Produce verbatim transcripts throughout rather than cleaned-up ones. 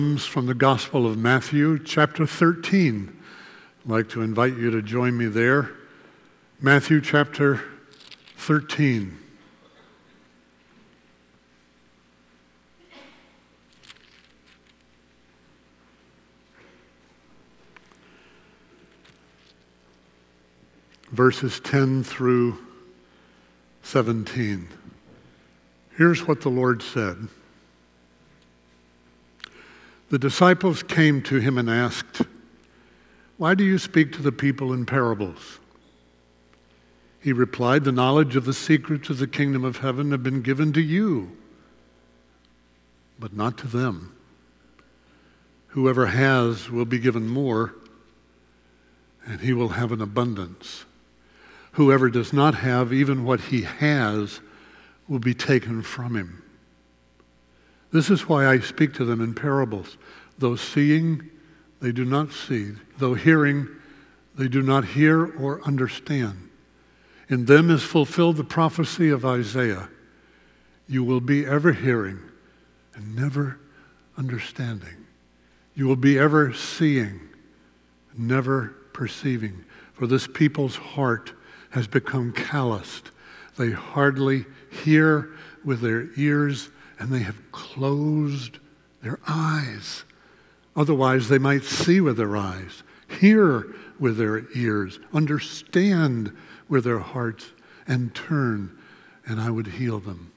Comes from the Gospel of Matthew, chapter thirteen. I'd like to invite you to join me there. Matthew chapter thirteen. Verses ten through seventeen. Here's what the Lord said. The disciples came to him and asked, "Why do you speak to the people in parables?" He replied, "The knowledge of the secrets of the kingdom of heaven have been given to you, but not to them. Whoever has will be given more, and he will have an abundance. Whoever does not have, even what he has, will be taken from him. This is why I speak to them in parables. Though seeing, they do not see. Though hearing, they do not hear or understand. In them is fulfilled the prophecy of Isaiah. You will be ever hearing and never understanding. You will be ever seeing and never perceiving. For this people's heart has become calloused. They hardly hear with their ears, and they have closed their eyes. Otherwise, they might see with their eyes, hear with their ears, understand with their hearts, and turn, and I would heal them.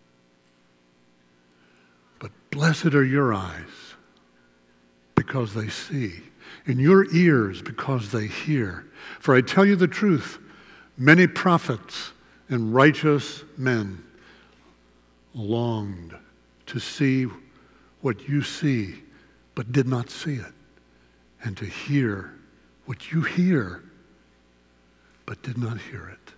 But blessed are your eyes, because they see, and your ears, because they hear. For I tell you the truth, many prophets and righteous men longed to see what you see, but did not see it, and to hear what you hear, but did not hear it.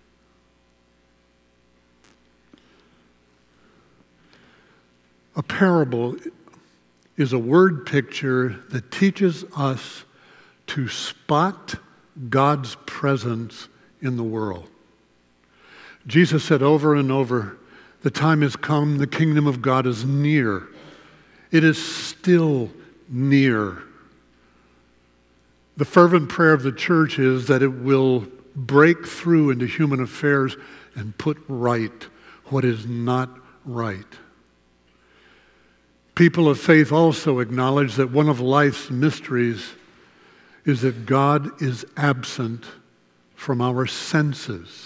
A parable is a word picture that teaches us to spot God's presence in the world. Jesus said over and over, "The time has come, the kingdom of God is near." It is still near. The fervent prayer of the church is that it will break through into human affairs and put right what is not right. People of faith also acknowledge that one of life's mysteries is that God is absent from our senses.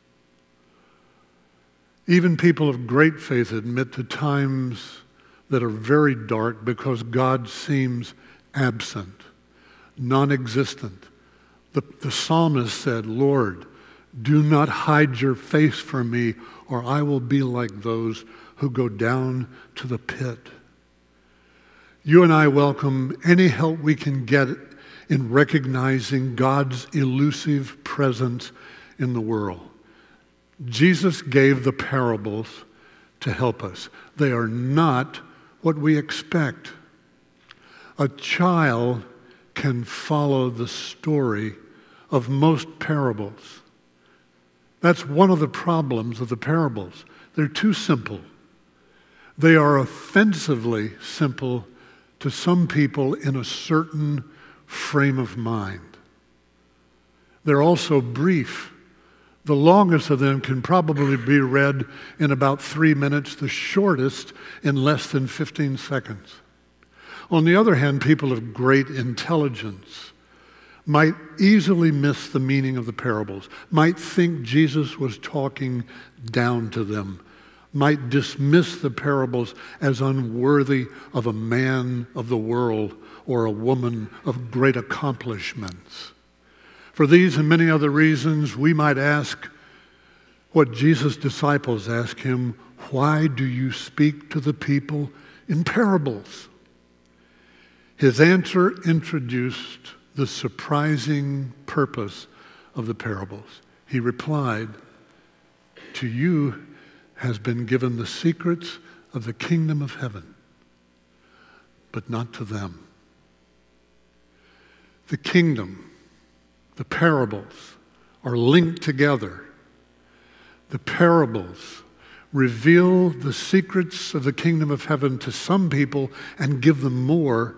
Even people of great faith admit to times that are very dark because God seems absent, non-existent. The, the psalmist said, "Lord, do not hide your face from me, or I will be like those who go down to the pit." You and I welcome any help we can get in recognizing God's elusive presence in the world. Jesus gave the parables to help us. They are not what we expect. A child can follow the story of most parables. That's one of the problems of the parables. They're too simple. They are offensively simple to some people in a certain frame of mind. They're also brief. The longest of them can probably be read in about three minutes, the shortest in less than fifteen seconds. On the other hand, people of great intelligence might easily miss the meaning of the parables, might think Jesus was talking down to them, might dismiss the parables as unworthy of a man of the world or a woman of great accomplishments. For these and many other reasons, we might ask what Jesus' disciples asked him, "Why do you speak to the people in parables?" His answer introduced the surprising purpose of the parables. He replied, "To you has been given the secrets of the kingdom of heaven, but not to them." The kingdom, the parables, are linked together. The parables reveal the secrets of the kingdom of heaven to some people and give them more,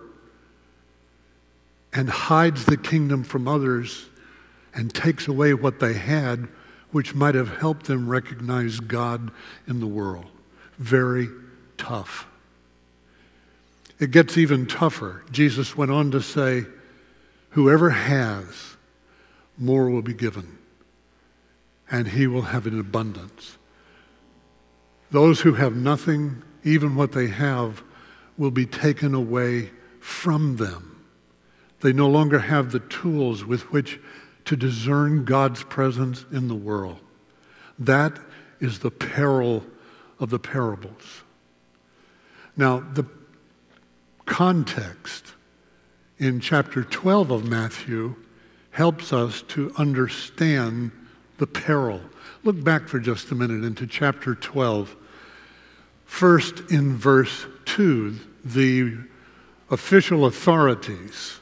and hides the kingdom from others and takes away what they had, which might have helped them recognize God in the world. Very tough. It gets even tougher. Jesus went on to say, whoever has, more will be given, and he will have an abundance. Those who have nothing, even what they have, will be taken away from them. They no longer have the tools with which to discern God's presence in the world. That is the peril of the parables. Now, the context in chapter twelve of Matthew helps us to understand the peril. Look back for just a minute into chapter twelve. First, in verse two, the official authorities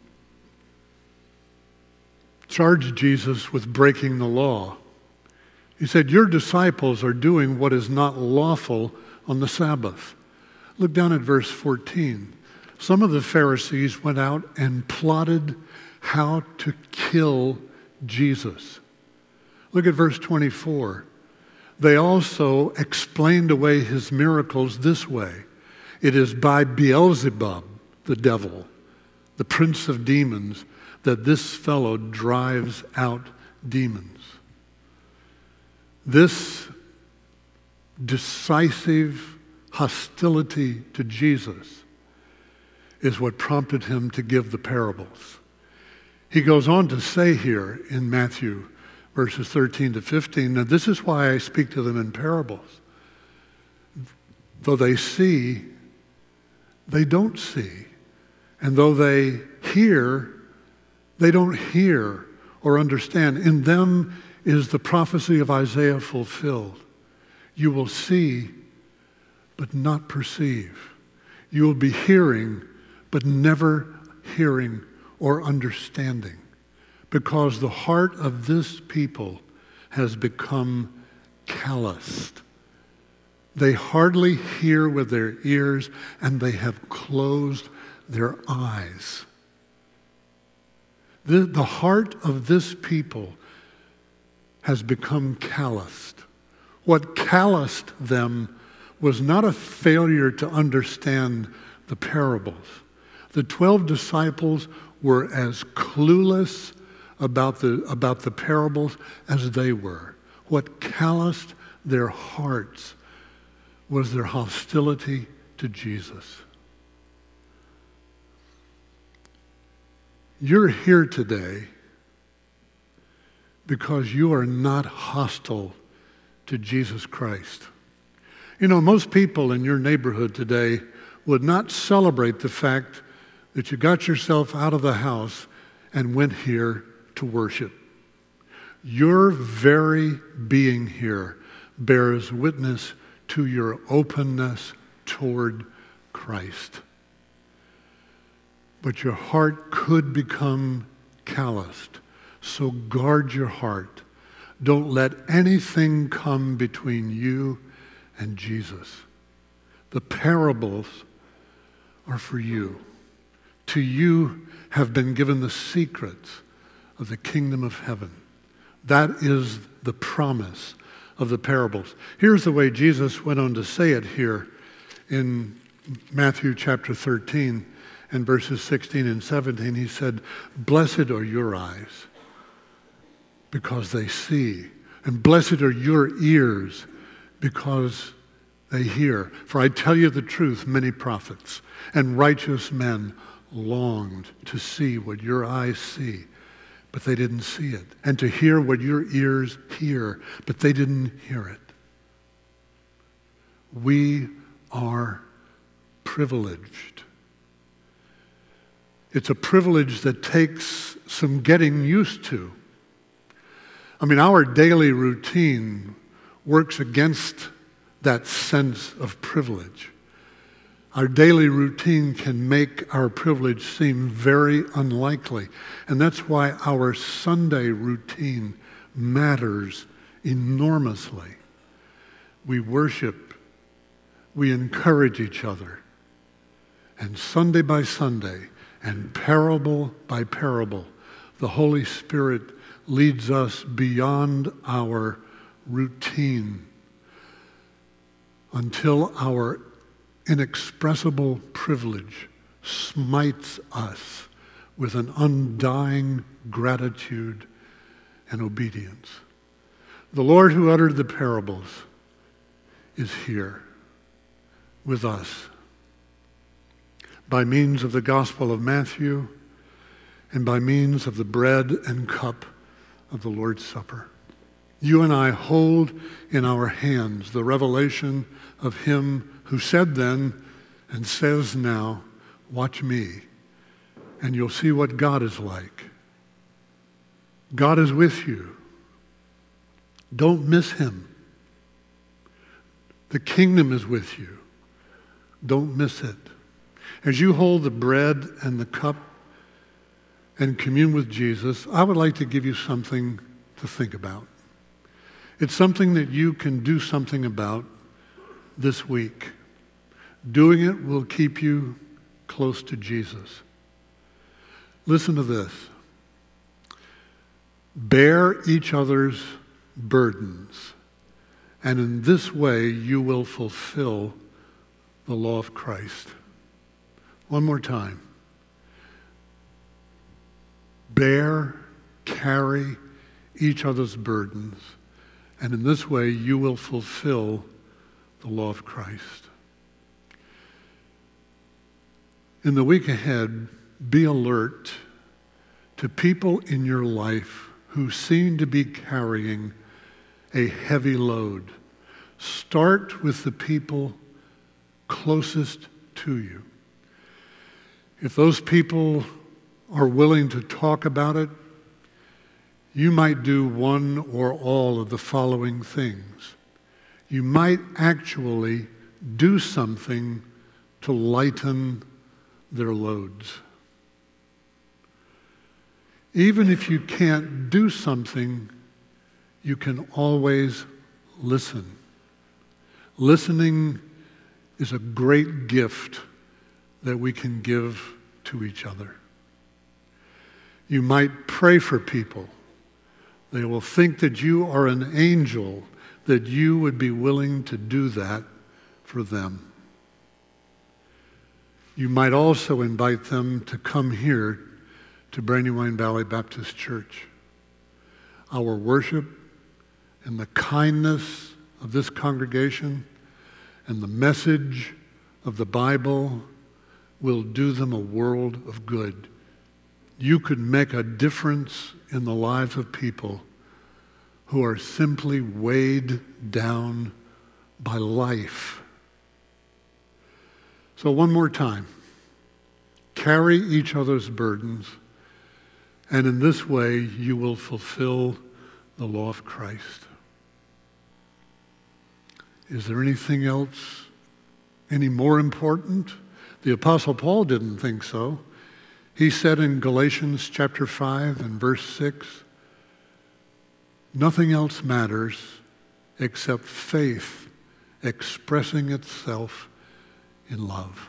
charged Jesus with breaking the law. He said, your disciples are doing what is not lawful on the Sabbath. Look down at verse fourteen. Some of the Pharisees went out and plotted how to kill Jesus. Look at verse twenty-four. They also explained away his miracles this way. It is by Beelzebub, the devil, the prince of demons, that this fellow drives out demons. This decisive hostility to Jesus is what prompted him to give the parables. He goes on to say here in Matthew verses thirteen to fifteen, now this is why I speak to them in parables. Though they see, they don't see. And though they hear, they don't hear or understand. In them is the prophecy of Isaiah fulfilled. You will see, but not perceive. You will be hearing, but never hearing or understanding. Because the heart of this people has become calloused. They hardly hear with their ears, and they have closed their eyes. The, the heart of this people has become calloused. What calloused them was not a failure to understand the parables. The twelve disciples were as clueless about the, about the parables as they were. What calloused their hearts was their hostility to Jesus. You're here today because you are not hostile to Jesus Christ. You know, most people in your neighborhood today would not celebrate the fact that you got yourself out of the house and went here to worship. Your very being here bears witness to your openness toward Christ. But your heart could become calloused. So guard your heart. Don't let anything come between you and Jesus. The parables are for you. To you have been given the secrets of the kingdom of heaven. That is the promise of the parables. Here's the way Jesus went on to say it here in Matthew chapter thirteen and verses sixteen and seventeen. He said, blessed are your eyes because they see, and blessed are your ears because they hear. For I tell you the truth, many prophets and righteous men longed to see what your eyes see, but they didn't see it, and to hear what your ears hear, but they didn't hear it. We are privileged. It's a privilege that takes some getting used to. I mean, our daily routine works against that sense of privilege. Our daily routine can make our privilege seem very unlikely. And that's why our Sunday routine matters enormously. we worship, we encourage each other. And Sunday by Sunday, and parable by parable, the Holy Spirit leads us beyond our routine until our inexpressible privilege smites us with an undying gratitude and obedience. The Lord who uttered the parables is here with us by means of the Gospel of Matthew and by means of the bread and cup of the Lord's Supper. You and I hold in our hands the revelation of him who said then and says now, watch me, and you'll see what God is like. God is with you. Don't miss him. The kingdom is with you. Don't miss it. As you hold the bread and the cup and commune with Jesus, I would like to give you something to think about. It's something that you can do something about this week. Doing it will keep you close to Jesus. Listen to this. Bear each other's burdens, and in this way you will fulfill the law of Christ. One more time. Bear, carry each other's burdens, and in this way you will fulfill the law of Christ. In the week ahead, be alert to people in your life who seem to be carrying a heavy load. Start with the people closest to you. If those people are willing to talk about it, you might do one or all of the following things. You might actually do something to lighten their loads. Even if you can't do something, you can always listen. Listening is a great gift that we can give to each other. You might pray for people. They will think that you are an angel, that you would be willing to do that for them. You might also invite them to come here to Brandywine Valley Baptist Church. Our worship and the kindness of this congregation and the message of the Bible will do them a world of good. You could make a difference in the lives of people who are simply weighed down by life. So one more time, carry each other's burdens, and in this way you will fulfill the law of Christ. Is there anything else, any more important? The Apostle Paul didn't think so. He said in Galatians chapter five and verse six, nothing else matters except faith expressing itself in love.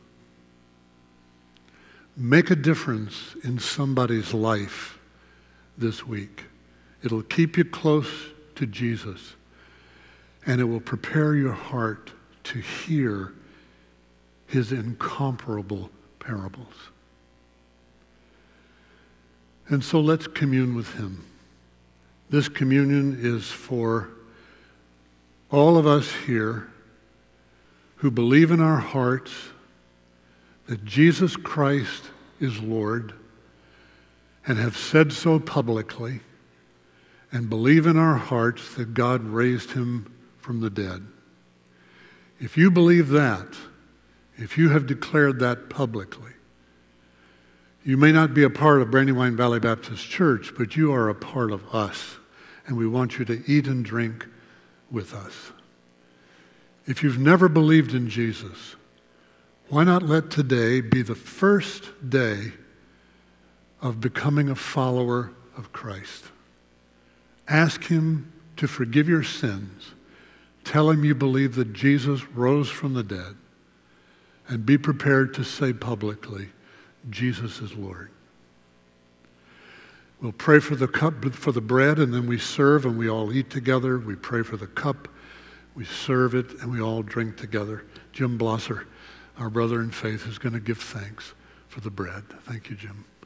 Make a difference in somebody's life this week. It'll keep you close to Jesus, and it will prepare your heart to hear his incomparable parables. And so let's commune with him. This communion is for all of us here who believe in our hearts that Jesus Christ is Lord and have said so publicly, and believe in our hearts that God raised him from the dead. If you believe that, if you have declared that publicly, you may not be a part of Brandywine Valley Baptist Church, but you are a part of us, and we want you to eat and drink with us. If you've never believed in Jesus, why not let today be the first day of becoming a follower of Christ? Ask him to forgive your sins. Tell him you believe that Jesus rose from the dead. And be prepared to say publicly, Jesus is Lord. We'll pray for the cup, for the bread, and then we serve and we all eat together. We pray for the cup, we serve it, and we all drink together. Jim Blosser, our brother in faith, is going to give thanks for the bread. Thank you, Jim.